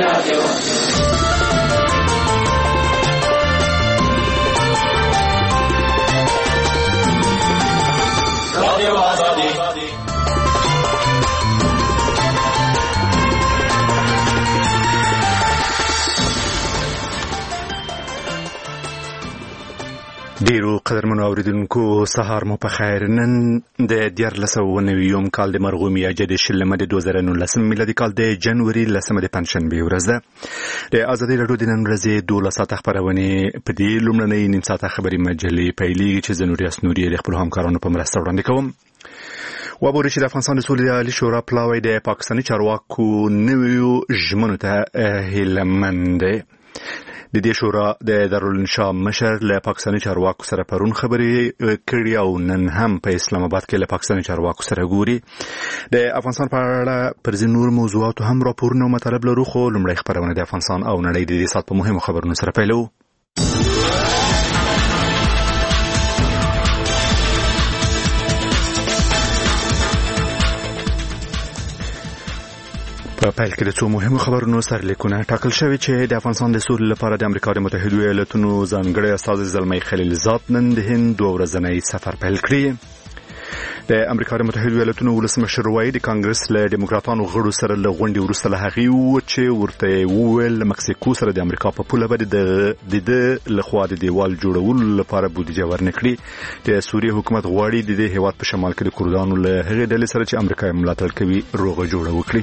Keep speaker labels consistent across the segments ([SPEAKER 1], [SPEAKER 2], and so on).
[SPEAKER 1] ډیرو قدرمنو اوریدونکو سهار مو په خیر. نن د 1490 کال د مرغومي اجد شلمه د 2019 میلادي کال د جنوري 10 د پنځشنبه ورځ ده. د ازادي راډیو د نن ورځې 12 ساعت خبرونه په دې لومړنۍ نیم ساعت خبري مجلې پیلېږي چې زنوري اسنوري د خپل همکارانو په مرسته وړاندې کوم. وابوري چې د افغانستان د سولې عالی شورا پلاوی د پاکستاني چارواکو نویو ژمنو ته هیلمند دی. د دې شورا د دارالانشا مشر له پاکستاني چارواکو سره پرون خبرې کړې او نن هم په اسلام آباد کې له پاکستاني چارواکو سره ګوري. د افغانستان په اړه پر ځینو نور موضوعاتو هم راپورونه او مطالب لرو، خو لومړی خبرونه د افغانستان او نړۍ د دې سات په مهمو خبرونو سره پیلو. په پیل کې د څو مهمو خبرونو سرلیکونه ټاکل شوی چې د افغانستان د سولې لپاره د امریکا د متحده ایالاتونو ځانګړی استازی زلمی خلیلزاد نن د هند 2 ورځنی سفر پیل کړی. د امریکا د متحده ایالاتونو ولسمشر وایي د کانګرس له دیموکراتانو غړو سره له غونډې وروسته له هغې و چې ورته وویل مکسیکو سره د امریکا په پوله به د لخوا د دیوال جوړولو لپاره بودیجه ورنکړي. د سوریې حکومت غواړي د دې هیواد په شمال کې د کردانو له هغې ډلې سره چې امریکا یې ملاتړ کوي روغه جوړه وکړي.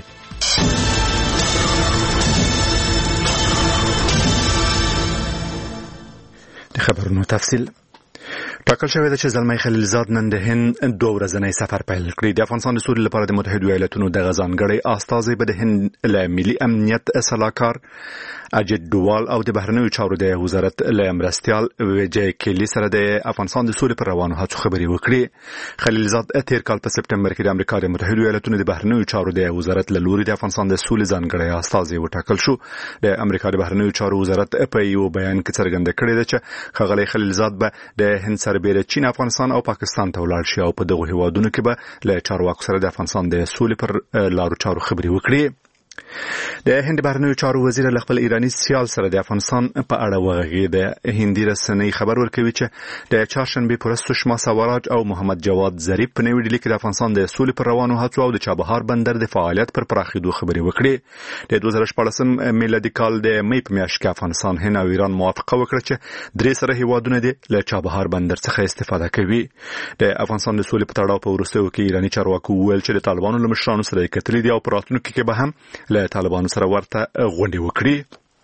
[SPEAKER 1] د خبرونو تفصیل ټاکل شوی دی چې زلمی خلیلزاد نن د هند 2 ورځنی سفر پیل کړی. د افغانستان د سولې لپاره د متحده ایالاتونو د ځانګړي استازی به د هند له ملي امنیت صلاحکار اجد ډوال او د بهرنیو چارو د وزارت له مرستیال ویجی کیلی سره د افغانستان د سولې پر روانو هڅو خبرې وکړي. خلیلزاد تیر کال په سپټمبر کې د امریکا د متحده ایالاتونو د بهرنیو چارو د وزارت له لوري د افغانستان د سولې ځانګړي استازی وټاکل شو. د امریکا د بهرنیو چارو وزارت په یو بیان کې څرګنده کړې ده چې ښاغلی خلیلزاد به د هند سربېره چین، افغانستان او پاکستان ته ولاړ شي او په دغه هیوادونو کې به له چارواکو سره د افغانستان د سولې پر لارو چارو خبرې وکړي. د هند بهرنیو چارو وزیر له خپل ایرانی سیال سره د افغانستان په اړه وغږېده. هندي رسنۍ خبر ورکوي چې د چهارشنبې پر ورځ سشما سوراج او محمد جواد ظریف په نوې ډیلي کې د افغانستان د سولې پر روانو هڅو او د چابهار بندر د فعالیت پر پراخېدو خبرې وکړې. د 2014 میلادي کال د مې په میاشت کې افغانستان، هند او ایران موافقه وکړه چې درې سره هیوادونه له چابهار بندر څخه استفاده کوي. د افغانستان د سولې په تړاو په وروستیو کې ایرانی چارواکو وویل چې د طالبانو له مشرانو سره کتلې دي او په راتلونکي کې به هم له طالبانو سره ورته غونډې وکړي.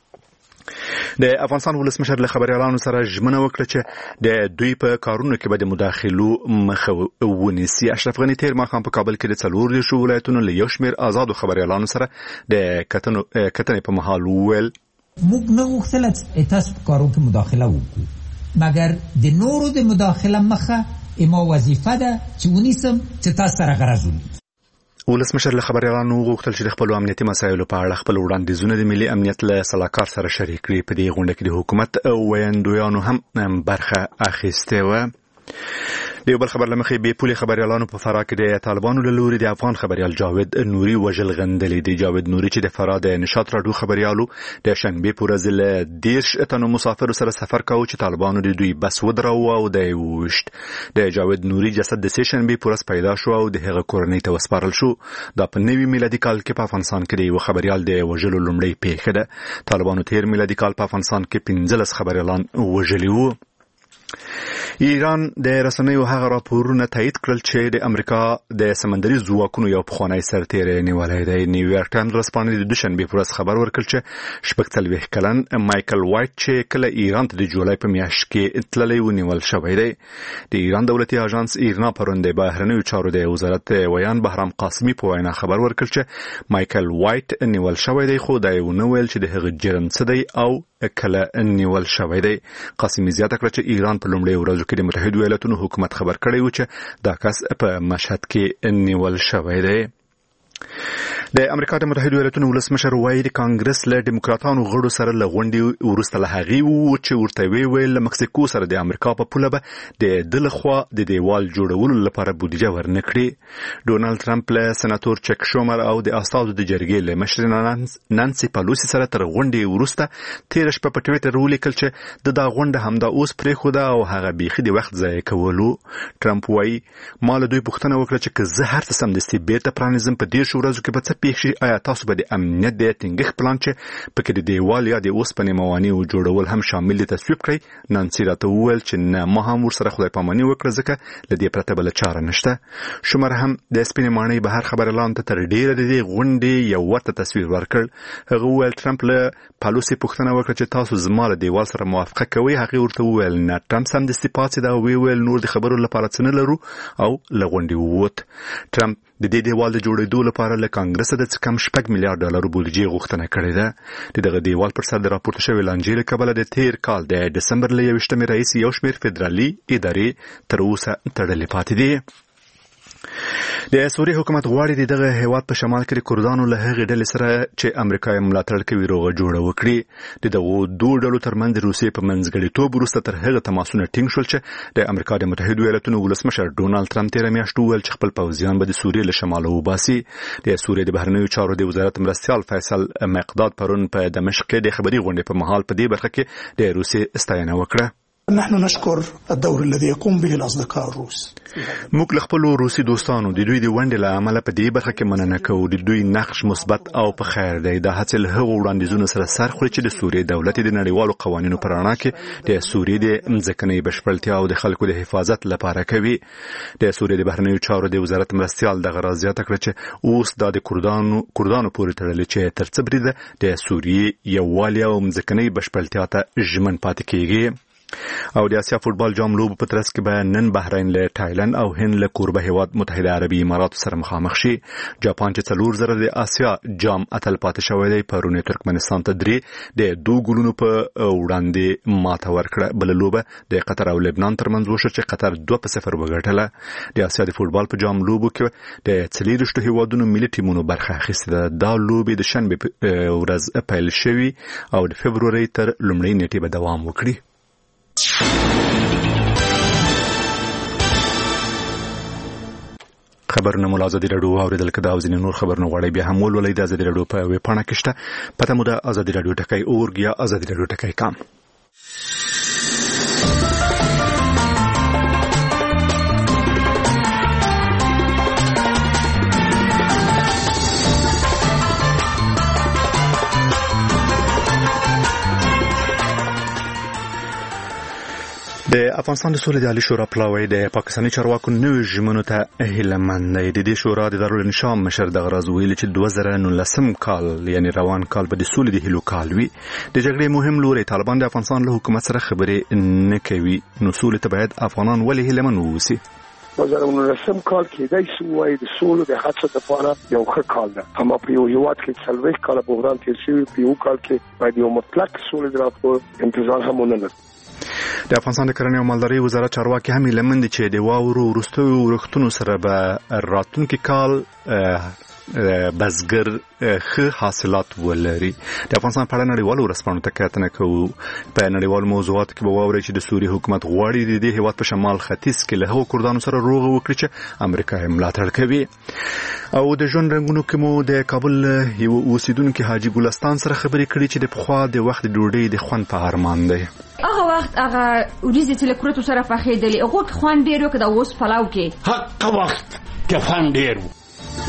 [SPEAKER 1] د افغانستان ولسمشر له خبريالانو سره ژمنه وکړه چې د دوی په کارونو کې به د مداخلو مخه ونیسي. اشرف غنی تیر ماښام په کابل کې د 4 ولایتونو له یو شمېر آزادو خبريالانو سره د کتنې په مهال وویل
[SPEAKER 2] موږ نه غوښتل تاسو په کارونو کې مداخله وکړو، مګر د نورو د مداخله مخه ما وظیفه ده چې ونیسم چې تاسو سره غرض ولري.
[SPEAKER 1] ولسمشر له خبريالانو غوښتل چې د خپل امنیتي مسایلو په اړه خپل وړاندیزونه د ملي امنیت له صلاحکار سره شریک کړي. په دې غونډه کې د حکومت ویاندویانو هم برخه اخیسته و. د یو بل خبر لمخې بې پولې خبريالانو په فراه کې د طالبانو له لوري د افغان خبريال جاوید نوري وژل غندلې. د جاوید نوري چې د فراه د نشاط راډیو خبريالو د شنبې په ورځ له 10 تنو مسافرو سره سفر کاوه چې طالبانو د دوی بس ودراوه او د وشت. د جاوید نوري جسد د شنبې په ورځ پیدا شو او د هغه کورنۍ ته وسپارل شو. دا په نوي میلادي کال کې په افغانستان کې د یو خبريال د وژلو لومړی پیښه ده. طالبانو تیر میلادي کال په افغانستان کې 15 خبريالان وژلي وو. ایران د رسنیو هغه راپورونه تایید کړل چې د امریکا د سمندري ځواکونو یو پخوانی سرتیری نیولای دی. نیویارک ټایمز ورځپاڼې د دوشنبې په ورځ خبر ورکړ چې 46 کلن مایکل وایټ چې کله ایران ته د جولای په میاشت کې تللی و نیول شوی دی. د ایران دولتي اژانس ایرنا پرون د بهرنیو چارو د وزارت ویان بهرام قاسمی په وینا خبر ورکړ چې مایکل وایټ نیول شوی دی، خو دا یو نه ویل چې د هغه جرم څه دی او کله نیول شوی دی. قاسمی زیاته کړه چې ایران په لومړي ورځو کې د متحده ایالاتونو حکومت خبر کړی و چې دا کس په مشهد کې نیول شوی دی. د امریکا د متحده ایالاتو ولسمشر وایي د کانګرس له ډیموکراتانو غړو سره له غونډې وروسته له هغې چې ورته ویل له مکسیکو سره د امریکا په پوله به د ده لخوا د دیوال جوړولو لپاره بودیجه ورنکړي. ډونالد ټرمپ له سناتور چک شومر او د استازو د جرګې له مشر نانسي پالوسي سره تر غونډې وروسته تیر شپه په ټویټر ولیکل چې د دا غونډه همدا اوس پرېښوده او هغه بیخي د وخت ضایع کولو. ټرمپ وایي ما له دوی پوښتنه وکړه چې که زه هر څه سمدستي بیرته پرانیزم په 10 ورځو کې به څه پېښ شي. آیا تاسو به د امنیت د ټینګښت پلان چې پکې د دیوال یا د اوسپنې موانعو جوړول هم شامل دي تصویب کړئ؟ نانسي راته وویل چې نه، ما هم ورسره خدای پاماني وکړه ځکه له دې پرته بله چاره نشته. شومر هم د سپینې ماڼۍ بهر خبريالانو ته تر ډیره د دې غونډې یو ورته تصویر ورکړ. هغه وویل ټرمپ له پالوسي پوښتنه وکړه چې تاسو زما له دیوال سره موافقه کوئ؟ هغه ورته وویل نه. ټرمپ سمدستي پاڅېد او ویل نور د خبرو لپاره څه نه لرو او له غونډې ووت. ټرمپ د دې دیوال د جوړېدو لپاره له کانګرس د څه کم $6 میلیارډ بودیجې غوښتنه کړې ده. د دغه دیوال پر سر د راپورته شوې لانجې له کبله د تیر کال د دسمبر له 21 رئیس یو شمېر فدرالي ادارې تر اوسه تړلې پاتې دي. د سوریې حکومت غواړي دغه هیواد په شمال کې د کردانو له هغې ډلې سره چې امریکا یې ملاتړ کوي روغه جوړه وکړي. د دغو دوه ډلو ترمنځ د روسیې په منځګړیتوب وروسته تر هغه تماسونه ټینګ شول چې د امریکا د متحده ایالاتو ولسمشر ډونالد ټرمپ تېره میاشت وویل چې خپل پوځیان به د سوریې له شماله وباسي. د سوریې د بهرنیو چارو د وزارت مرستیال فیصل مقداد پرون په دمشق کې د خبري غونډې په مهال په دې برخه کې د روسیې ستاینه وکړه.
[SPEAKER 3] نحن نشكر الدور الذي يقوم به الأصدقاء الروس.
[SPEAKER 1] موږ له خپل روسي دوستانو د دوی د ونډې له امله په دې برخه کې مننه کوو. د دوی نقش مثبت او په خیر دی. دا هڅې له هغو وړاندیزونو سره سر خوري چې د سوریې دولت د نړیوالو قوانینو پر رڼا کې د سوریې د ځمکنۍ بشپړتیا او د خلکو د حفاظت لپاره کوي. د سوریې د بهرنیو چارو د وزارت مرستیال دغه راز زیاته کړه چې اوس دا د کردانو پورې تړلې چې تر څه بریده د سوریې یووالي او ځمکنۍ بشپړتیا ته ژمن پاتې کیږي. او د اسیا فوتبال جام لوبو په ترڅ کې به نن بحرین له تایلند او هند له کوربه هیواد متحده عربي اماراتو سره مخامخ شي. جاپان چې 4 زره د اسیا جام اتل پاتې شوی دی پرون ترکمنستان ته 3 د 2 ګولونو په وړاندې ماته ورکړه. بل لوبه د قطر او لبنان ترمنځ وشو چې قطر 2-0 وګټله. د اسیا د فوتبال په جام لوبو کې د 40 هیوادونو ملي ټیمونو برخه اخیسته ده. دا لوبې د شنبه ورځ پیل شوي او د فبروري تر لومړۍ نیټې به دوام وکړي. خبرونه مو ازادي راډیو اوریدل کده او ځینې نور خبرونه غواړي بیا هم ولولئ د ازادي راډیو په ویب پاڼه کې شته. پته مو د ازادي راډیو ټکی اورګ یا ازادي راډیو ټکی کام. د افغانستان د سولې د عالی شورا پلاوی د پاکستاني چارواکو نوې ژمنو ته هیلهمند دی. د دې شورا د دارالانشام مشر دغه راز ویلي چې 2019 کال یعنی روان کال به د سولې د هیلو کال وي. د جګړې مهم لوري طالبان د افغانستان له حکومت سره خبرې نه کوي. نو سولې ته باید افغانان ولې هیلهمند واوسي؟
[SPEAKER 4] 2019 کال کېدای شي وایي د سولې د هڅو لپاره یو ښه کال ده. اما په یو هیواد کې 40 کاله بحران تیر شوی، په یو کال کې باید یو مطلق سولې د راپور انتظار هم ونه لري.
[SPEAKER 1] د افغانستان د کرنې او مالدارۍ وزارت چارواکي هم هیلهمند دي چې د واورو وروستیو ورښتونو سره به راتلونکي کال بزګر ښه حاصلات ولري. د افغانستان په اړه نړیوالو ورځپاڼو ته کتنه کوو. په نړیوالو موضوعاتو کې به واورئ چې د سوریې حکومت غواړي د دې هیواد په شمال ختیځ کې له هغو کردانو سره روغه وکړي چې امریکا یې ملاتړ کوي. او د ژوند رنګونو کې مو د کابل یو اوسیدونکي حاجي ګلستان سره خبرې کړي چې د پخوا د وخت ډوډۍ د خوند په ارمان دی.
[SPEAKER 5] هغه وخت هغه وریځې چې له کورتو سره پخېدلې هغو کې خوند ډېر و که د اوس پلاو کې
[SPEAKER 6] هغه وخت کې خوند ډېر و.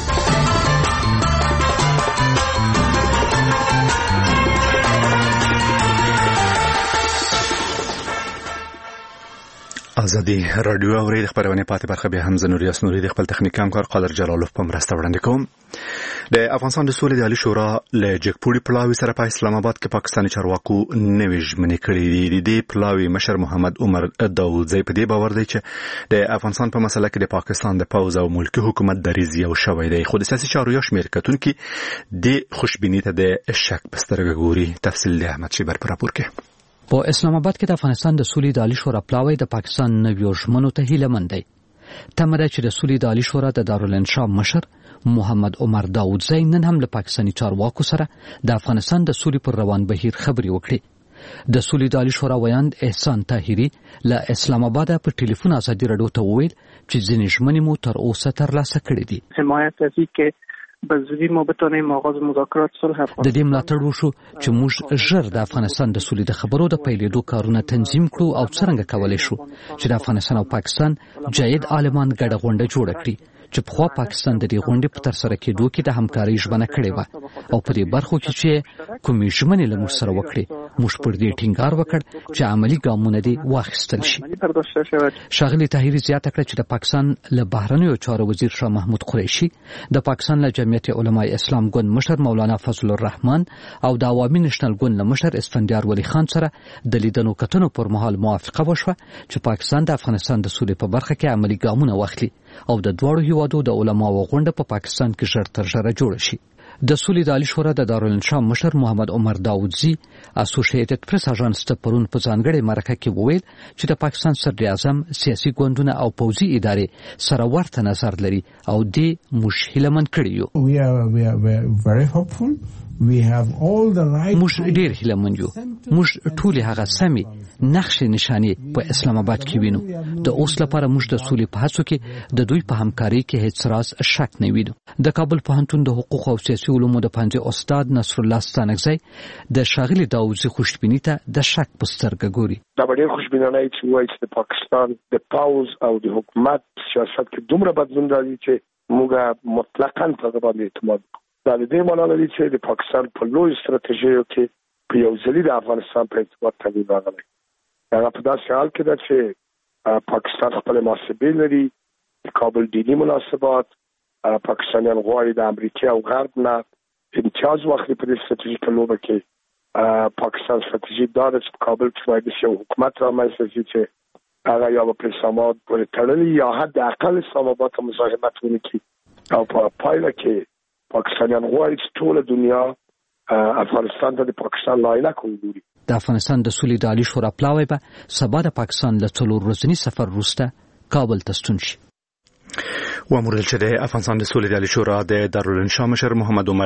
[SPEAKER 1] ازادي راډیو اوري د خبرونه پاتې برخه به هم زنوري اسنوري د خپل تخنیک همکار قادر جلالوف په مرسته وړاندې کوم. د افغانستان د سولې د عالی شورا له جګپوړي پلاوی سره په اسلام آباد کې پاکستاني چارواکو نوې ژمنې کړې دي. د پلاوی مشر محمد عمر داودزی په دې باور دی چې د افغانستان په مسله کې د پاکستان د پوز او ملکی حکومت دریځ یو شوی دی. خو د سیاسي چارو یو شمېر کتونکي د خوشبینی ته د شک په سترګه ګوري. تفصیل د احمد شیبر په راپور کې.
[SPEAKER 7] په اسلام آباد کې د افغانستان د سولې د عالی شورا پلاوی د پاکستان نویو ژمنو ته هیلهمند دی. تمره چې د سولې د عالی شورا د دارالانشام مشر محمد عمر داودزی نن هم له پاکستاني چارواکو سره د افغانستان د سولې پر روان بهیر خبرې وکړې. د سولې د عالی شورا ویاند احسان طاهري له اسلام آباد په ټلیفون ازادي رادیو ته وویل چې ځینې ژمنې مو تر اوسه ترلاسه کړې دي.
[SPEAKER 8] حمایت از اینکه به زودی ما بتونیم آغاز مذاکرات صلح افغانستان.
[SPEAKER 7] د دې ملاتړ وشو چې موږ ژر د افغانستان د سولې د خبرو د پیلېدو کارونه تنظیم کړو او څرنګه کولای شو چې د افغانستان او پاکستان جید عالمان ګډه غونډه جوړه کړي چې پخوا پاکستان د دې غونډې په ترسره کېدو کې د همکارۍ ژمنه کړې وه او په دې برخو کې چې کومې ژمنې له موږ سره وکړې موږ پر دې ټینګار وکړ چې عملي ګامونه دې واخیستل شي. ښاغلي طاهري زیاته کړه چې د پاکستان له بهرنیو چارو وزیر شاه محمود قریشي، د پاکستان له جمعیت علماء اسلام ګوند مشر مولانا فضل الرحمن او د عوامي نېشنل ګوند له مشر اسفندیار ولی خان سره د لیدنو کتنو پر مهال موافقه وشوه چې پاکستان د افغانستان د سولې په برخه کې عملي ګامونه واخلي او د دواړو هیوادو د علماو غونډه په پاکستان کې ژر تر ژره جوړه شي. د سولې د عالی شورا د دارالانشا مشر محمد عمر داودزی اسوسییټډ پریس اژانس ته پرون په ځانګړې مرکه کې وویل چې د پاکستان صدر اعظم سیاسي ګوندونه او پوځي ادارې سره ورته نظر لري او دې موږ هیلهمن کړي یو. موږ ډېر هیلهمن یو. موږ ټول هغه سمې نقشې نشانې په اسلام آباد کې وینو. د اوس لپاره موږ د سولې په هڅو کې د دوی په همکارۍ کې هیڅ راز شک نه وینو. د کابل پوهنتون د حقوق او سیاسي علومو د پوهنځي استاد نصر الله ستانکزی د ښاغلي داودزي خوشبیني ته د شک په سترګه ګوري.
[SPEAKER 4] دا ډېر خوشبینانه چې وایي چې د پاکستان د پاوز او د حکومت سیاست کې دومره بدلون راځي چې موږ مطلقاً په هغه باندې اعتماد کوو. دا د دې معنی لري چې د پاکستان په لوی ستراتیژیو کې په یو ځلې د افغانستان په ارتباط تغییر راغلی. هغه په داسې حال کې ده چې پاکستان خپل محاسبې لري، د کابل دیني مناسبات، پاکستانیان غواړي د امریکا او غرب نه امتیاز واخلي په دې ستراتیژیکه لوبه کې. پاکستان ستراتیژي دا ده چې په کابل کې باید یو حکومت رامنځته شي چې هغه یا به پر اسلام آباد پورې تړلی یا حد اقل اسلام آباد ته مزاحمت ونه کړي او په پایله کې پاکستانیان غواړي چې ټول دنیا افغانستان ته د پاکستان لایق وګوري.
[SPEAKER 7] د افغانستان د سولې د عالی شورا پلاوی به سبا د پاکستان له 4 ورځني سفر وروسته کابل ته ستون شي.
[SPEAKER 1] واموردل چې د افغانستان د سولې د عالی شورا د دارالانشا مشر محمد عمر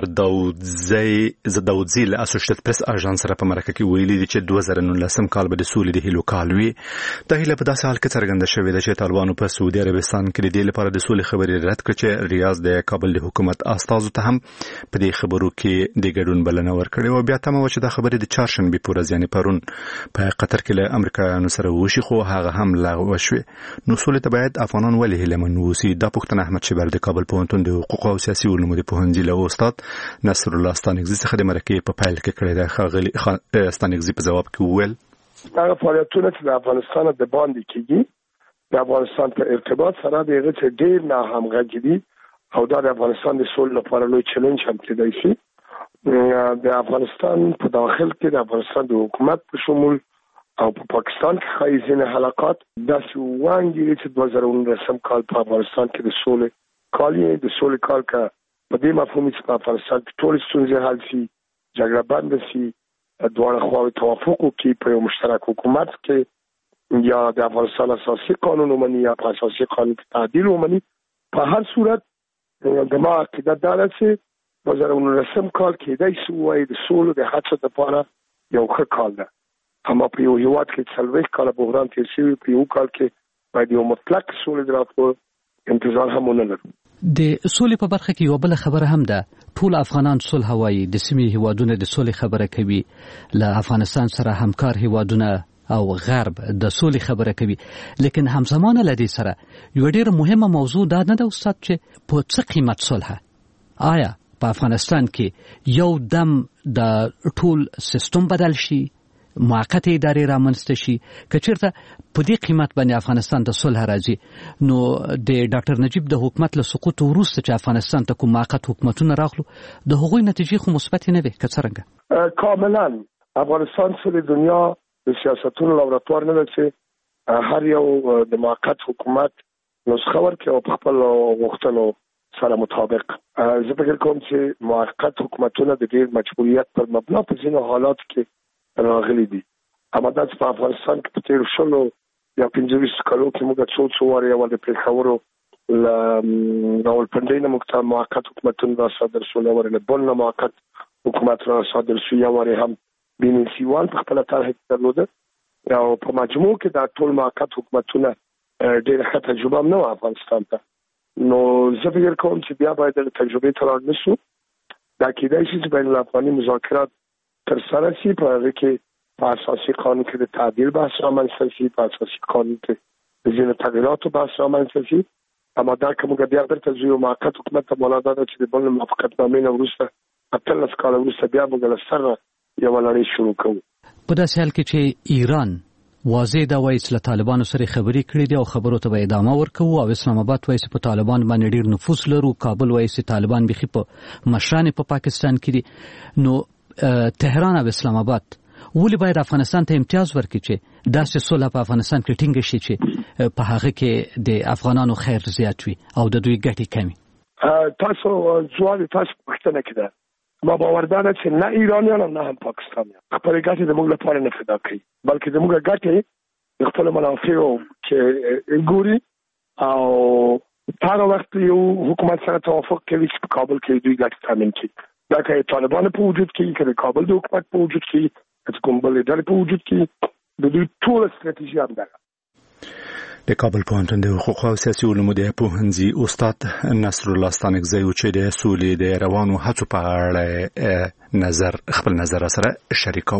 [SPEAKER 1] داودزی له اسوسییټډ پریس اژانس سره په مرکه کې ویلي دي چې 2019 کال به د سولې د هیلو کال وي. د هیله په داسې حال کې څرګنده شوې ده چې طالبانو په سعودي عربستان کې د دې لپاره د سولې خبرې رد کړې چې ریاض د کابل د حکومت استازو ته هم په دې خبرو کې د ګډون بلنه ورکړې او بیا تمه و چې د خبرې د چهارشنبه په ورځ یعنی پرون په قطر کې له امریکایانو سره وشي، خو هغه هم لغوه شوه. نو سولې ته باید افغانان ولې هیلهمن ووسي؟ دا پوښتنه احمد شبر د کابل پوهنتون د حقوق او سیاسي علومو د پوهنځي له استاد نصر الله ستانکزي څخه د مرکې په پیل کې کړې ده. ښاغلي ستانکزي په جواب کې وویل
[SPEAKER 4] هغه فعالیتونه چې د افغانستان د باندې کېږي د افغانستان په ارتباط سره د هغه چې ډېر نه همغږي دي او دا د افغانستان د سولې لپاره لوی چیلنج هم کېدای شي. د افغانستان په داخل کې د افغانستان د حکومت په شمول او په پاکستان کې ښایي ځینې حلقات داسې وانګېري چې 2019 کال په افغانستان کې د سولې کال یې د سولې کال که په دې مفهوم چې په افغانستان کې ټولې ستونزې حل شي، جګړه بنده شي، دواړه خواوې توافق وکړي په یو مشترک حکومت کې یا د افغانستان اساسي قانون ومني یا په اساسي قانون کې تعدیل ومني. په هر صورت زما عقیده دا ده چې 2019 کال کېدای شي وایي د سولې د هڅو لپاره یو ښه کال ده. اما په یو هیواد کې 40 کاله بحران تیر شوی، په یو کال کې باید یو مطلق سولې د راتلو انتظار هم ونه لرو.
[SPEAKER 7] د سولې په برخه کې یو بل خبره هم ده. ټول افغانان صلح وایي، د سیمې هیوادونه د سولې خبره کوي، له افغانستان سره همکار هیوادونه او غرب د سولې خبره کوي، لیکن همزمانه له دې سره یو ډېر مهمه موضوع دا نه ده استاد چې په څه قیمت صلح. آیا په افغانستان کې یو دم د ټول سیستم بدل شي، موقت ادارې رامنځته شي، که چېرته په دې قیمت باندې افغانستان ته صلح راځي، نو د ډاکټر نجیب د حکومت له سقوط وروسته چې افغانستان ته کوم موقت حکومتونه راغلو د هغوی نتیجې خو مثبت نه وي که څرنګه؟
[SPEAKER 4] کاملا افغانستان سره دنیا د سیاستونو لابراتوار نه ده چې هر یو د موقت حکومت نسخه ورکړي او په خپل غوښتنو سره مطابق. زه فکر کوم چې موقت حکومتونه د ډېر مجبوریت پر مبنا په ځینو حالات کې راغلي دي. اما دا چې په افغانستان کې په تېرو 15 یا 15 کالو کې موږ څو واره یو د پېښورو راولپنډۍ نه موږ موقت حکومتونه صادر شول ورنه بل نه موقت حکومتونه صادر شو یا وری هم بینسیوال په خپل طرح درلوده او په مجموع کې دا ټول موقت حکومتونه ډېر ښه تجربه نه و افغانستان ته نو زه فکر کوم چې بیا باید د تجربې تر نشو دا کېدای شي چې بین الافغاني مذاکرات تر سره شي په هغه کې په اساسي قانون کې د تعدیل بحث رامنځته شي په اساسي قانون کې د ځینو تغییراتو بحث رامنځته شي اما دا که موږ بیا درته ځو موقت حکومت ته مولا دا چې د بل موافقتنامې نه وروسته 18 کاله وروسته بیا موږ له سره یوه لړۍ شروع کوو
[SPEAKER 7] په داسې حال کې چې ایران واضح دا وایي چې له طالبانو سره خبرې کړې دي او خبرو ته به ادامه ورکوو او اسلام آباد وایي چې په طالبان باندې ډېر نفوذ لرو کابل وایي چې طالبان بيخي په مشران په پاکستان کې دي نو تهران او اسلام آباد ولې باید افغانستان ته امتیاز ورکړي چې داسې سوله په افغانستان کې ټینګه شي چې په هغه کې د افغانانو خیر زیات وي او د دوی ګټې کمي
[SPEAKER 4] تاسو ځواب تاسو پوښتنه کړه ما باور ده چې نه ایرانیان نه هم پاکستانیان خپل ګټې د موږ لپاره نه فدا کوي بلکې د موږ ګټې د خپل منافعو کې ګوري او هر وخت یو حکومت سره توافق کوي چې په کابل کې دوی ګټې تامین کړي دا که طالبان په وجود کې که د کابل د حکومت په وجود کې چې کوم بل ډلې په وجود کې د دوی ټول ستراتیژي هم ده
[SPEAKER 1] د کابل پوهنتون د حقوق او سیاسي علومو د پوهنځي استاد نصر الله ستانکزی چې د سولې د روانو هڅو په اړه خپل نظر سره شریکو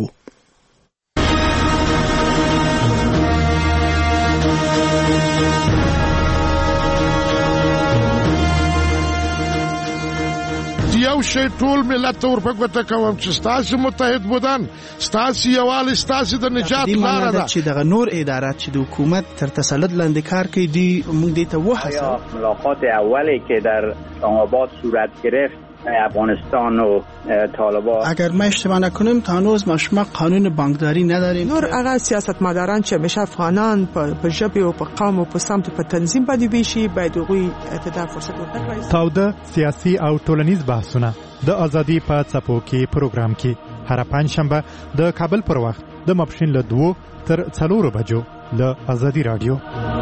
[SPEAKER 9] یو شی ټول ملت ته ورپګوته کوم چې ستاسو متحد بودن ستاسو یوال ستاسو د نجات لاره ده
[SPEAKER 10] چې دغه نور ادارات چې د حکومت تر تسلط لاندې کار کوي دی موږ دې ته وحاسه
[SPEAKER 11] ملاقات اولی که در اسلام آباد صورت گرفت افغانستان و طالبان
[SPEAKER 10] اگر ما اشتباه نکنیم تا هنوز ما قانون بانکداری نداریم
[SPEAKER 12] نور هغه سیاستمداران چې همیشه افغانان په ژبه او په قوم او په سمت په تنظیم باندې ویشي باید هغوی ته فرصت ورکړي
[SPEAKER 13] تاوده سیاسي او ټولنیز بحثونه د ازادي په څپو کې پروګرام کې هر پنځشنبه د کابل پر وخت د ماپښین له 2 تر 4 بجو له ازادي رادیو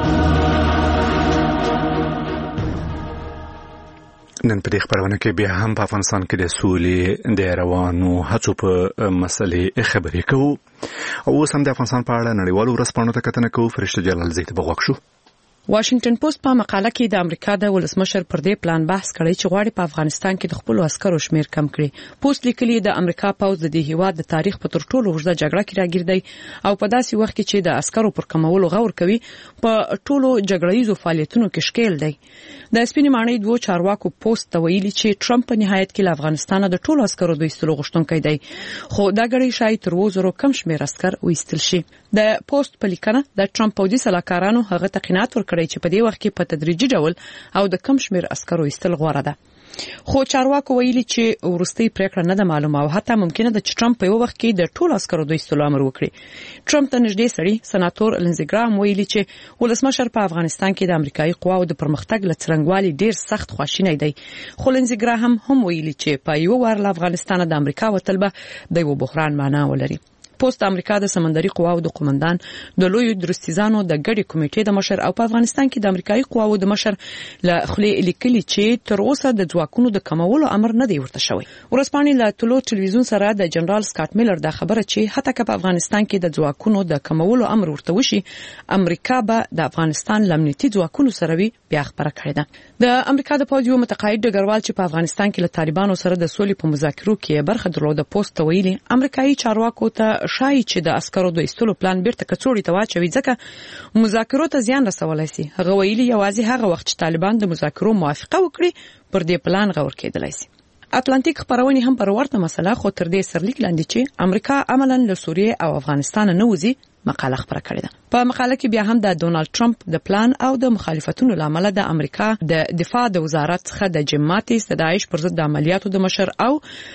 [SPEAKER 1] نن په دې خبرونه کې بیا هم په افغانستان کې د سولې د روانو هڅو په مسلې خبرې کوو او اوس هم د افغانستان په اړه نړیوالو ورځپاڼو ته کتنه کوو فرشته جلال زیات بغوښ شو
[SPEAKER 14] واشنگټن پوسټ په مقاله کې د امریکا د ولسمشر پر دې پلان بحث کړی چې غواړي په افغانستان کې د خپل عسکرو شمیر کم کړي پوسټ لیکلي د امریکا پوځ د دې هیواد د تاریخ په تر ټولو اوږده جګړه کې راګرځي او په داسې وخت کې چې د عسکرو پر کمولو غور کوي په ټولو جګړهیزو فعالیتونو کې شکیل دی د سپینې ماڼۍ دوه چارواکو پوسټ ته ویلي چې ټرمپ په نهایت کې له افغانستان د ټولو عسکرو د ایستلو غوښتونکی دی خو دا غړي شاید تر 2,000 کم شمیر عسكر وایستل شي د پوسټ په لیکنه د ټرمپ پوځي سلاکارانو هغه تقینات ورکړي چې په دې وخت کې په تدریجي ډول او د کم شمیر عسکرو ایستل غوړه ده خو چارواکو ویلي چې ورستۍ پریکړه نه ده معلومه او حتی ممکنه ده چې ټرمپ په یو وخت کې د ټولو عسکرو د ایستلو امر وکړي ټرمپ ته نږدې سړی سناتور لینزي ګرام ویلي چې ولسمشر په افغانستان کې د امریکایي قواو د پرمختګ له څرنګوالي ډیر سخت خواشینی دی خو لینزي ګرام هم ویلي چې په یو وار له افغانستان د امریکا وتل به د یو بحران معنا ولري پوسټ امریکا د سمندري قواو د قومندان د لوی درستیزانو د ګډي کمیټې د مشر او په افغانستان کې د امریکایي قواو د مشر له خلی لیکلي چې تر اوسه د ځواکونو د کمولو امر نه دی ورته شوی ورسپانې له ټولو ټلویزیون سره د جنرال سکاټ میلر د خبره چې حتی که په افغانستان کې د ځواکونو د کمولو امر ورته وشي امریکا به د افغانستان لمنیتي ځواکونو سره وي بیا خبره کړې ده د امریکا د پوځ یو متقاعد ډګروال چې په افغانستان کې له طالبانو سره د سولې په مذاکرو کې برخه درلوده پوسټ ویلي امریکایي چارواکو ته شایي چې د عسکرو د ایستلو پلان بیرته کڅوړې ته واچوي ځکه مذاکرو ته زیان رسولای شي هغه ویلي یوازې هغه وخت چې طالبان د مذاکرو موافقه وکړي پر دې پلان غور کېدلای شي اتلانتیک خبرونه هم پر ورته مسله خو تر دې سرلیک لاندې چې امریکا عملاً له سوریه او افغانستان نه وځي مقاله خبره کړې ده په مقاله کې بیا هم د ډونالد ټرمپ د پلان او د مخالفتونو لامل د امریکا د دفاع د وزارت څخه د جماعتي د داعش پر ضد عملیاتو د مشر او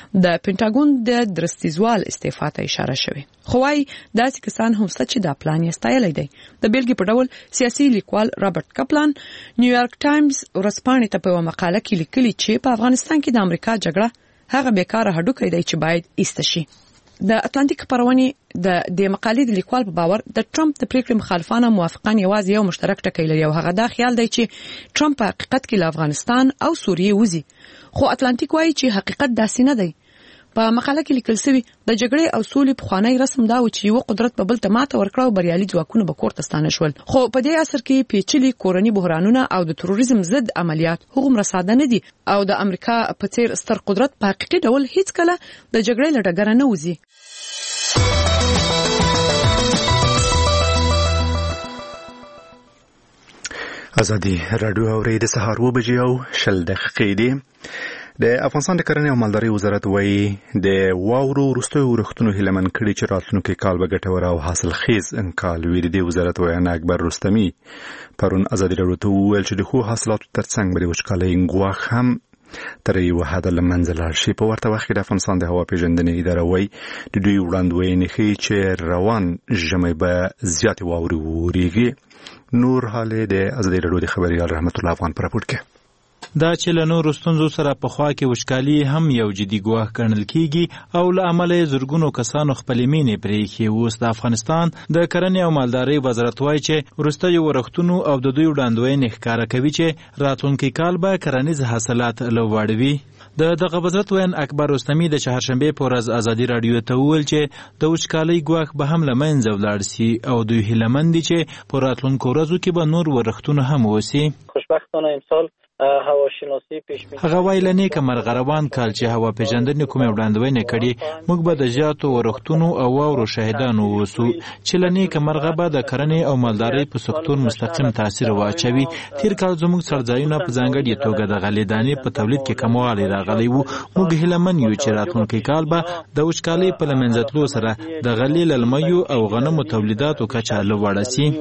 [SPEAKER 14] د پینټاګون د درستیزوال استعفا ته اشاره شوه خو وايي داسې کسان هم چې دا پلان یې ستایلی دی د بیلګې په ډول سیاسي لیکوال رابرټ کپلان نیویارک ټایمز ورسپانې ته په مقاله کې لیکلي چې په افغانستان کې د امریکا جګړه هغه بیکاره هډوکی دی چې باید ایست شي د اتلانتیک خبرونه د مقالې د لیکوال په باور د ټرمپ د پریکړې مخالفانه موافقان یوازې یو مشترک ټکی لري او هغه دا خیال دی چې ټرمپ په حقیقت کې له افغانستان او سوریې وځي، خو اتلانتیک وایي چې حقیقت داسې نه دی. په مقاله کې لیکل شوی د جګړې او سولې پخوانی رسم دا و چې یو قدرت په بل ته ماته ورکړه او بریالي ځواکونه به کورته ستانه شول، خو په دې عصر کې پیچلي کورني بحرانونه او د تروریزم ضد عملیات هغومره ساده نه دي او د امریکا په څیر ستر قدرت په حقیقي ډول هیڅ کله د جګړې له ډګره نه وځي.
[SPEAKER 1] ازادي رادیو اوري د سهار 7:20 دي. د افغانستان د کرنې او مالدارۍ وزارت وایي د واورو وروستیو ورښتونو هیله مند کړي چې راتلونکي کال به ګټور او حاصلخیز انکال وي. د وزارت ویاند اکبر رستمي پرون ازادي رادیو ته وویل چې د ښو حاصلاتو ترڅنګ به د وچکالۍ ګواښ هم تر یوه حده له منځه لاړ شي. په ورته وخت کې د افغانستان د هوا پیژندنې اداره وایي د دوی وړاندوینې ښیي چې روان ژمی به زیاتې واورې وورېږي. نور حالې د ازادي رادیو د خبریال رحمت الله افغان په راپور کې
[SPEAKER 15] دا چې له نورو ستونزو سره په خوا کې وچکالي هم یو جدي ګواښ ګڼل کیږي او له امله زرګونو کسانو خپلې مینې پرېښې. اوس د افغانستان د کرنې او مالدارۍ وزارت وایي چې وروستیو ورښتونو او د دوی وړاندوینې ښکاره کوي چې راتلونکي کال به کرنیز حاصلات لوړوي. دغه وزارت ویاند اکبر رستمي د چهارشنبې په ورځ ازادي رادیو ته وویل چې د وچکالۍ ګواښ به هم له منځه ولاړ سي او دوی هیله مند دي چې په راتلونکو ورځو کې به نور ورښتونه هم وسي.
[SPEAKER 16] خوشبختانه امسال هواشناسی پیشبینی
[SPEAKER 15] هغه ویل نیکه مرغه روان کال چې هوا پیژندنې کومې وړاندوینې کړي موږ به د زیاتو ورښتونو او واورو شاهدان اوسو چې له نیکه مرغه به د کرنې او مالدارۍ په سکتور مستقیم تاثیر واچوي. تیر کال زموږ څړځایونه په ځانګړې توګه د غلې دانې په تولید کې کموالی راغلی و. موږ هیله من یو چې راتلونکي کال به د وچکالۍ په له منځه تلو سره د غلې للمیو او غنمو تولیداتو کچه لوړه سي.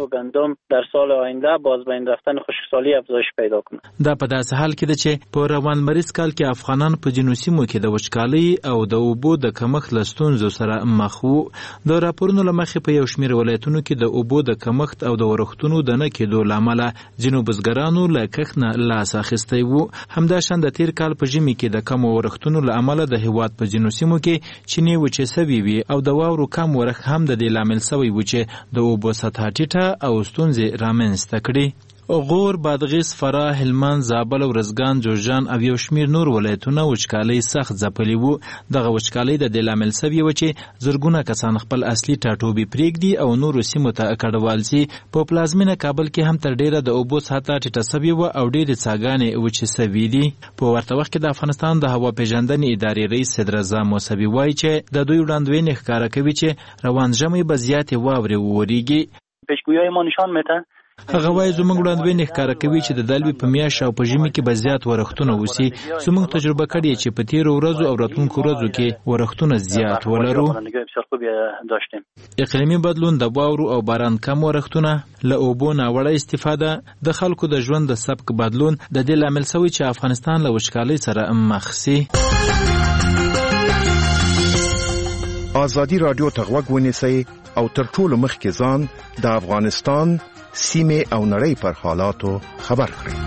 [SPEAKER 16] در سال آینده باز به این رفتن خشکسالی افزایش پیدا کنه.
[SPEAKER 15] په داسې حال کې ده چې په روان مریض کال کې افغانان په ځینو سیمو کې د وچکالۍ او د اوبو د کمښت له ستونزو سره مخ وو. د راپورونو له مخې په یو شمېر ولایتونو کې د اوبو د کمښت او د ورښتونو د نه کېدو له امله ځینو بزګرانو له کښت نه لاس اخیستی وو. همداشان د تیر کال په ژمي کې د کمو ورښتونو له امله د هېواد په ځینو سیمو کې چینې وچې سوي وي او د واورو کم ورښت هم د دې لامل سوی و چې د اوبو سطحه ټیټه او ستونزې رامنځته کړي. غور، بادغیس، فراه، هلمند، زابل، ورزګان، جوزجان او یو شمیر نور ولایتونه وچکالۍ سخت ځپلي وو. دغه وچکالۍ د دې لامل سوی و چې زرګونه کسان خپل اصلي ټاټوبي پرېږدي او نورو سیمو ته کډوال سي. په پلازمینه کابل کې هم تر ډیره د اوبو سطحه ټیټه سوې وه او ډېرې څاګانې وچې سوي دي. په ورته وخت کې د افغانستان د هوا پیژندنې ادارې رئیس سیدرضا موسوي وایي چې د دوی وړاندوینې ښکاره کوي چې روان ژمی به زیاتې واورې وورېږي.
[SPEAKER 16] پیشگویی ما نشان میده
[SPEAKER 15] هغه وایي زموږ وړاندوینې ښکاره کوي چې د دلوي په میاشت او په ژمي کې به زیات ورښتونه وسي. زموږ تجربه کړې چې په تیرو ورځو او راتلونکو ورځو کې ورښتونه زیات ولرو. اقلیمي بدلون، د واورو او باران کم ورښتونه، له اوبو ناوړه استفاده، د خلکو د ژوند د سبک بدلون د دې لامل شوی چې افغانستان له وچکالۍ سره مخ سي.
[SPEAKER 17] ازادي رادیو ته غوږ ونیسئ او تر ټولو مخکې ځان د افغانستان سیمه او نړۍ پر حالاتو خبر کړئ.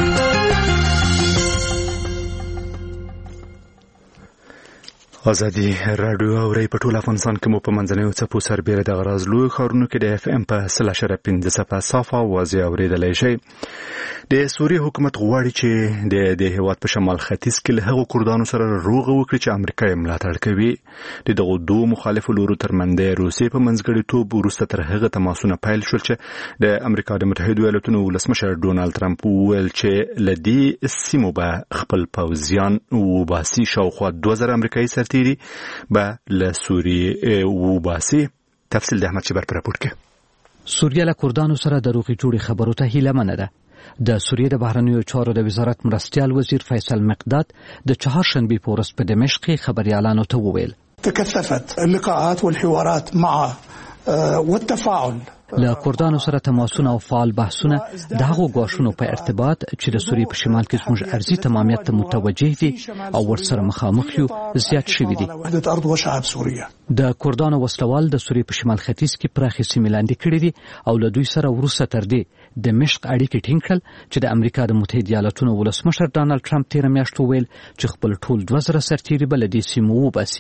[SPEAKER 1] ازادي رادیو اوري په ټول افغانستان کې مو په منځنیو څپو سربېره د غراز لوی ښارونو کې د اف ام په 0.5 صفه واضح اورېدلی شي. د سوریې حکومت غواړي چې د هیواد په شمال ختیځ کې له هغو کردانو سره روغه وکړي چې امریکا یې ملاتړ کوي. د دغو دوه مخالفو لورو ترمنځ د روسیې په منځګړیتوب وروسته تر هغه تماسونه پیل شول چې د امریکا د متحدو ایالاتونو ولسمشر ډونالد ټرمپ وویل چې له دې سیمو به خپل پوځیان وباسي. شاوخوا 2000 امریکایي سرتیري به له سوریې وباسي. تفصیل د احمد شبر پر راپور کې.
[SPEAKER 7] سوریه له کردانو سره د روغې جوړې خبرو ته هیله منه ده. د سوریې د بهرنیو چارو د وزارت مرستیال وزیر فیصل مقداد د چهارشنبې په ورځ په دمشق کې خبريالانو ته وویل
[SPEAKER 3] تکثفت اللقاءات والحوارات مع والتفاعل
[SPEAKER 7] له کردانو سره تماسونه او فعال بحثونه د هغو ګواښونو په ارتباط چې د سوریې په شمال کې زموږ ارضي تمامیت ته متوجه دي او ورسره مخامخ یو زیات شوي دي. د کردانو وسلوال د سوریې په شمال ختیځ کې پراخې سیمې لاندې کړې دي او له دوی سره وروسته تر دې دمشق اړیکې ټینګ کړل چې د امریکا د متحده ایالاتونو ولسمشر ډانلډ ټرمپ تېره میاشت وویل چې خپل ټول 2000 سرتیري به له دې سیمو وباسي.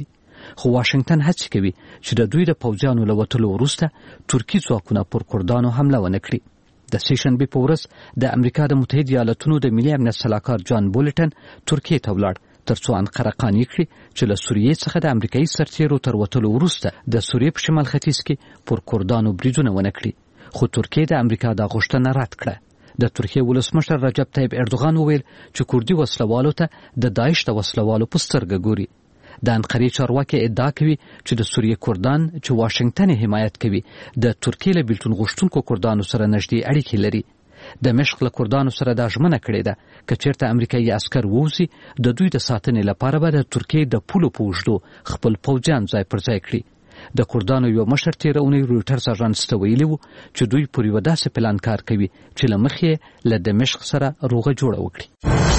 [SPEAKER 7] خو واشنگټن هڅه کوي چې د دوی د پوځیانو له وتلو وروسته ترکی ځواکونه پر کردانو حمله ونه کړي. د سیشنبې په ورځ د امریکا د متحده ایالاتونو د ملي امنیت سلاکار جان بولټن ترکیې ته ولاړ ترڅو انقره قانع کړي چې له سوریې څخه د امریکایي سرتیرو تر وتلو وروسته د سوریې په شمال ختیځ کې پر کردانو بریدونه ونه کړي. خو ترکیې د امریکا د غوښتنه رد کړه. د ترکیې ولسمشر رجب طیب اردوغان وویل چې کوردي وسلوالو ته د داعش د وسلوالو په سترګه ګوري. د انقرې چارواکي ادعا کوي چې د سوریې کردان چې واشنگټن حمایت کوي د ترکیې له بیلتون غوښتونکو کردانو سره نږدې اړیکې لري. د مشق له کردانو سره دا ژمنه کړې ده که چېرته امریکایي عسکر ووځي د دوی د ساتنې لپاره به د ترکیې د پولو په اوږدو خپل پوځیان ځای پر ځای کړي. د کردانو یو مشر تېره اونۍ رویټرز اژانس ته ویلي وو چې دوی پر یوه داسې پلان کار کوي چې له مخې له دمشق سره روغه جوړه وکړي.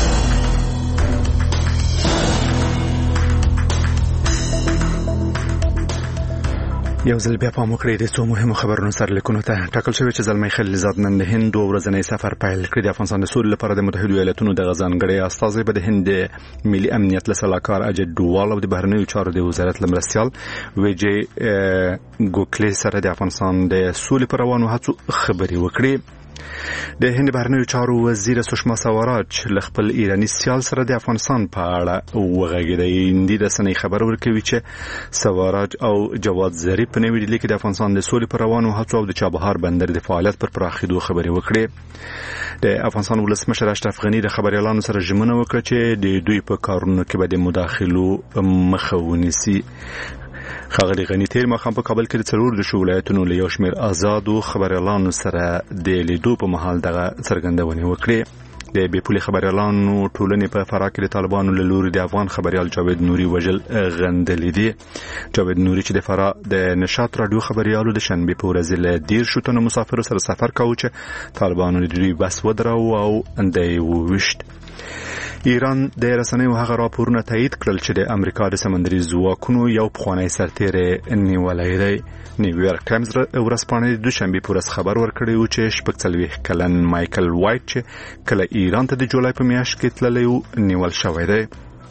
[SPEAKER 1] یو ځل بیا پام وکړئ د څو مهمو خبرونو سرلیکونو ته. ټاکل شوی چې زلمی خلیلزاد نن د هند 2 ورځنی سفر پیل کړی. د افغانستان د سولې لپاره د متحده ایالاتونو د غزانګړی استازی به د هند ملي امنیت له سلاکار اجit ډووال او د بهرنیو چارو د وزارت له مرستیال ویجی ګوکلي سره د افغانستان د سولې پر روانو هڅو خبرې وکړي. د هند بهرنیو چارو وزیر سشما سوراج له خپل ایرانی سیال سره د افغانستان په اړه وغږېده. هندي رسنۍ خبر ورکوي چې سوراج او جواد ظریف په نوې ډیلي کې د افغانستان د سولې پر روانو هڅو او د چابهار بندر د فعالیت پر پراخېدو خبرې وکړي. د افغانستان ولسمشر اشرف غنی د خبريالانو سره ژمنه وکړه چې د دوی په کارونو کې به د مداخلو مخه ونیسي. ښاغلي غنی تیر مخام په کابل کې د څلور د ولایتونو له یو شمېر آزادو خبريالانو سره د لیدو په مهال دغه څرګندونې وکړې. د بې پولې خبريالانو ټولنې په فراه کې د طالبانو له لوري د افغان خبريال جاوید نوري وژل غندلې دي. جاوید نوري چې د فراه د نشاط رادیو خبريالو د شنبې په ورځ له 10 تنو مسافرو سره سفر کاوه چې طالبانو د دوی بس ودراو او اندې وویشت. ایران د رسنیو هغه راپورونه تایید کړل چې د امریکا د سمندري ځواکونو یو پخوانی سرتیری نیولی دی. نیویارک ټایمز ورځپاڼې د دوشنبې په ورځ خبر ورکړی و چې 40 کلن مایکل وایټ چې کله ایران ته د جولای په میاشت کې تللی و نیول شوی دی.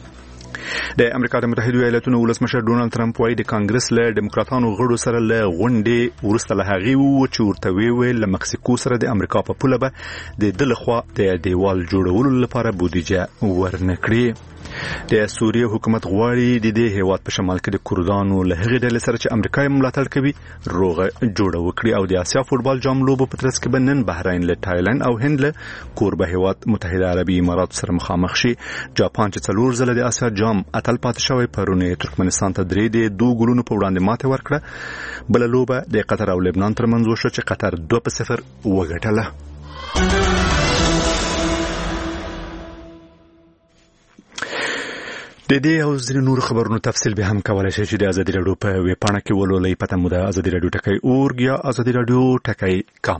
[SPEAKER 1] د امریکا د متحده ایالاتونو ولسمشر ډونالد ترامپ وايي د کانګرس له ډیموکراتانو غړو سره له غونډې وروسته له هغې وو چې ورته ویل له مکسیکو سره د امریکا په پوله به د ده لخوا د دیوال جوړولو لپاره بودیجه ورنکړي. د سوریې حکومت غواړي د دې هیواد په شمال کې د کردانو له هغې ډلې سره چې امریکا یې ملاتړ کوي روغه جوړه وکړي. او د آسیا فوټبال جام لوبو په ترڅ کې به نن بحرین له تایلند او هند له کوربه هیواد متحده عربي امارات سره مخامخ شي. جاپان چې 4 ځله د آسیا جام اتل پاتې شوی پرونه ترکمنستان ته 3 د 2 ګولونو په وړاندې ماته ورکړه. بل لوبه د قطر او لبنان ترمنځ وشو چې قطر 2-0 وګټله. د دې او ځینو نور خبرونو تفصیل به هم کولای شي چې د ازادي راډیو په ویب پاڼه کې ولولئ. پته مو ده ازادي راډیو ټکی اورګ یا ازادي راډیو ټکی کام.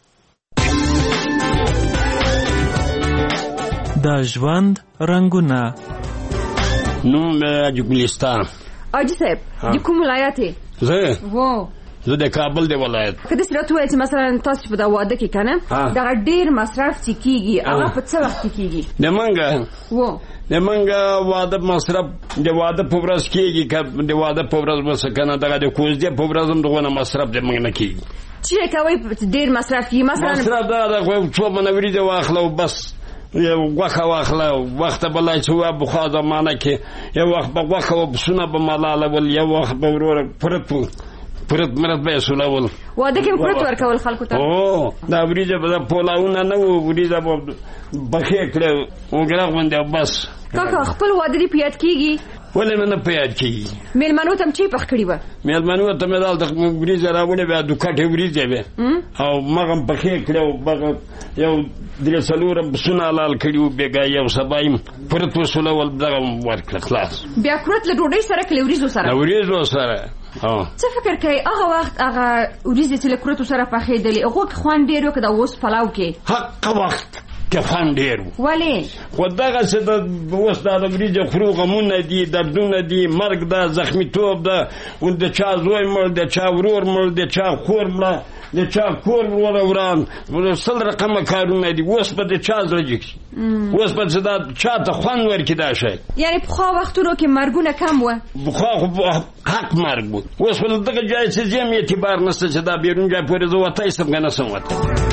[SPEAKER 15] د ژوند رنگونه
[SPEAKER 6] نوم جګلستان.
[SPEAKER 5] اجي صاحب د کوم ولایت
[SPEAKER 6] زه د کابل دی ولایت.
[SPEAKER 5] کله چې راته وایي چې مثلا تاسو په دا واده کې کنه دا ډیر مصرف کیږي هغه په څه وخت کیږي؟
[SPEAKER 6] د منګه واده مصرف د واده په ورځ کیږي که د واده په ورځ وسه کنه دغه د کوزدې په ورځ هم دغه مصرف د منګه نه کیږي.
[SPEAKER 5] چې کوي ډیر مصرف کیږي مثلا
[SPEAKER 6] مصرف دا څو منوري دی واخلو بس یو وخت واخلو وخت بلای چې وا بخا زمانه کې یو وخت په وخت وبسونه به ملاله ول یو وخت به ورور پرت مرد به سولول
[SPEAKER 5] واده کې پرت ورکول خلکو ته.
[SPEAKER 6] او دا وریجه په پولاونه نه وریجه په بخې کړو وګړه غونډه بس.
[SPEAKER 5] کاکا خپل واده دی پیاد کیږي
[SPEAKER 6] ولې نه پیاد کیږي؟
[SPEAKER 5] میلمنو ته چی پخ کړی و؟
[SPEAKER 6] میلمنو ته مې دال د وریجه راوړې بیا دوکټه وریجه به او مغم بخې کړو بغه یو درې څلور بسونه لال کړیو بیګا یو سبایم پرت وسولول دغه ورکړه خلاص.
[SPEAKER 5] بیا پرت له ډوډۍ سره کله وریجو سره څه فکر کوي هغه وخت هغه وریجې چې له کورتو سره پخېدلې هغه خوان ډېر وکړه اوس پلاو کې
[SPEAKER 6] حق وخت کې خوند ډېر و.
[SPEAKER 5] ولې؟
[SPEAKER 6] خو دغسې اوس دا د وریجو خورو غمونه دي، دردونه دي، مرګ ده، زخمیتوب ده، د چا زوی مړ، د چا ورور مړ، د چا خور مړه، د چا کور وران، 100 رقمه کارونه دي. اوس به د چا زړه جګ شي، اوس به چې دا چا ته خوند ورکړي دا شی.
[SPEAKER 5] یعنې پخوا وختونو کې مرګونه کم وه؟
[SPEAKER 6] پخوا خو حق مرګ بود. اوس په دغه ځای چې ځم اعتبار نشته چې دا بیرون ځای پورې زه وتی سم که نسم وتی.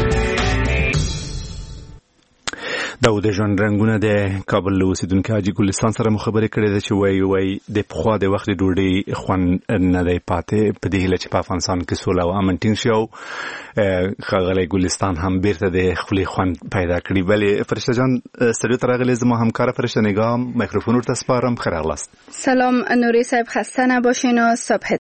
[SPEAKER 1] دا د ژوند رنګونه د کابل له اوسېدونکي حاجي ګلستان سره مو خبرې کړې ده چې وایي د پخوا د وخت ډوډۍ خوند نه دی پاتې، په دې هیله چې په افغانستان کې سوله او امن ټینګ شي. او ښاغلی ګلستان هم بیرته د خولې خوند پیدا کړي. بلې فرشته جان استودیو ته راغلې، زما همکاره فرشته نگاه میکروفون ورته سپارم. ښه راغلاست.
[SPEAKER 18] سلام نوری صاحب، خسته نباشین و صبح